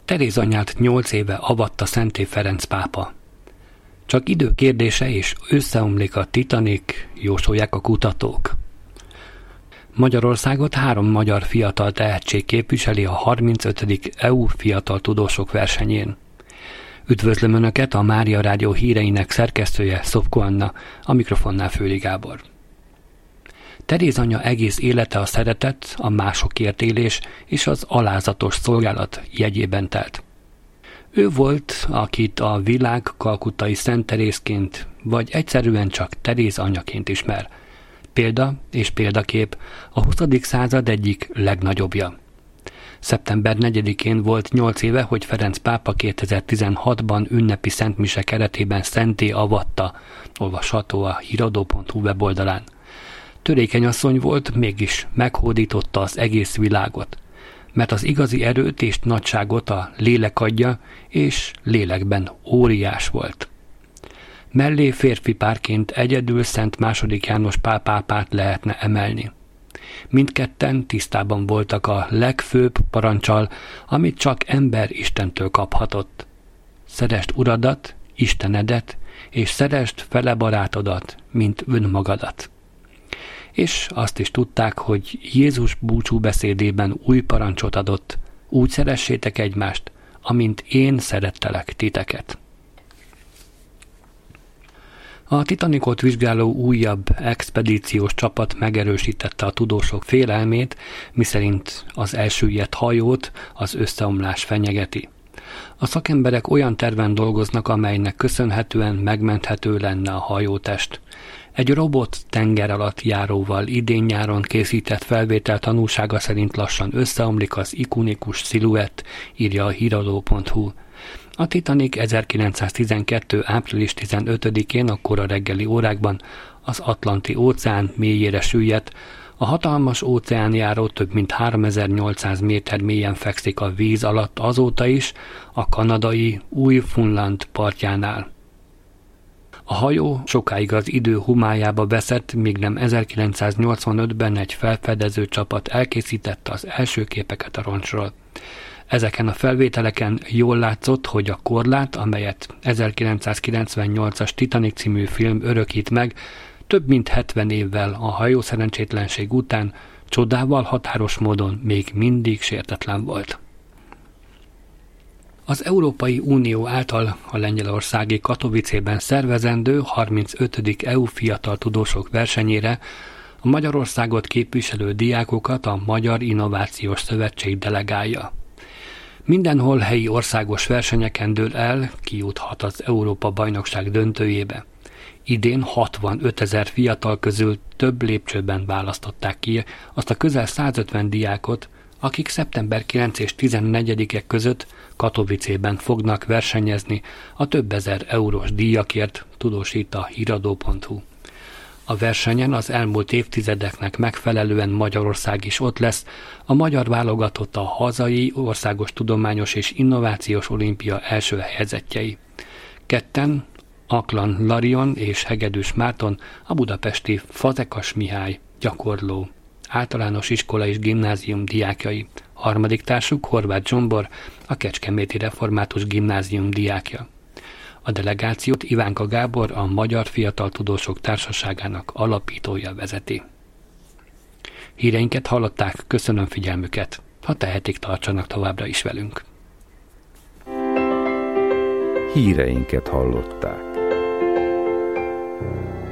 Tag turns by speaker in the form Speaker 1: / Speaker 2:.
Speaker 1: Teréz anyát 8 éve avatta Szenté Ferenc pápa. Csak idő kérdése és összeomlik a Titanic, jósolják a kutatók. Magyarországot 3 magyar fiatal tehetség képviseli a 35. EU Fiatal Tudósok versenyén. Üdvözlöm Önöket, a Mária Rádió híreinek szerkesztője, Szopko Anna, a mikrofonnál Főli Gábor. Teréz anya egész élete a szeretet, a másokért élés és az alázatos szolgálat jegyében telt. Ő volt, akit a világ kalkuttai Szent Terézként, vagy egyszerűen csak Teréz anyaként ismer. Példa és példakép a 20. század egyik legnagyobbja. Szeptember 4-én volt 8 éve, hogy Ferenc pápa 2016-ban ünnepi szentmise keretében szentté avatta, olvasható a híradó.hu weboldalán. Törékeny asszony volt, mégis meghódította az egész világot, mert az igazi erőt és nagyságot a lélek adja, és lélekben óriás volt. Mellé férfi párként egyedül Szent II. János Pál pápát lehetne emelni. Mindketten tisztában voltak a legfőbb paranccsal, amit csak ember Istentől kaphatott. Szeresd Uradat, Istenedet, és szeresd fele barátodat, mint önmagadat. És azt is tudták, hogy Jézus búcsú beszédében új parancsot adott, úgy szeressétek egymást, amint én szerettelek titeket. A Titanicot vizsgáló újabb expedíciós csapat megerősítette a tudósok félelmét, miszerint az elsüllyedt hajót az összeomlás fenyegeti. A szakemberek olyan terven dolgoznak, amelynek köszönhetően megmenthető lenne a hajótest. Egy robot tenger alatt járóval idén-nyáron készített felvétel tanúsága szerint lassan összeomlik az ikonikus sziluett, írja a híradó.hu. A Titanic 1912. április 15-én a kora reggeli órákban az Atlanti óceán mélyére süllyedt. A hatalmas óceánjáró több mint 3800 méter mélyen fekszik a víz alatt azóta is, a kanadai Új-Funland partjánál. A hajó sokáig az idő humájába veszett, míg nem 1985-ben egy felfedező csapat elkészítette az első képeket a roncsról. Ezeken a felvételeken jól látszott, hogy a korlát, amelyet 1998-as Titanic című film örökít meg, több mint 70 évvel a hajószerencsétlenség után csodával határos módon még mindig sértetlen volt. Az Európai Unió által a lengyelországi Katowicében szervezendő 35. EU Fiatal Tudósok versenyére a Magyarországot képviselő diákokat a Magyar Innovációs Szövetség delegálja. Mindenhol helyi országos versenyeken dől el, ki juthat az Európa-bajnokság döntőjébe. Idén 65 000 fiatal közül több lépcsőben választották ki azt a közel 150 diákot, akik szeptember 9 és 14-e között Katowicében fognak versenyezni a több ezer eurós díjakért, tudósít a híradó.hu. A versenyen az elmúlt évtizedeknek megfelelően Magyarország is ott lesz, a magyar válogatott a hazai országos tudományos és innovációs olimpia első helyezettjei. Ketten, Aklan Larion és Hegedűs Márton a budapesti Fazekas Mihály gyakorló általános iskola és gimnázium diákjai. Harmadik társuk Horváth Zsombor, a Kecskeméti Református Gimnázium diákja. A delegációt Ivánka Gábor, a Magyar Fiatal Tudósok Társaságának alapítója vezeti. Híreinket hallották, köszönöm figyelmüket. Ha tehetik, tartsanak továbbra is velünk.
Speaker 2: Híreinket hallották.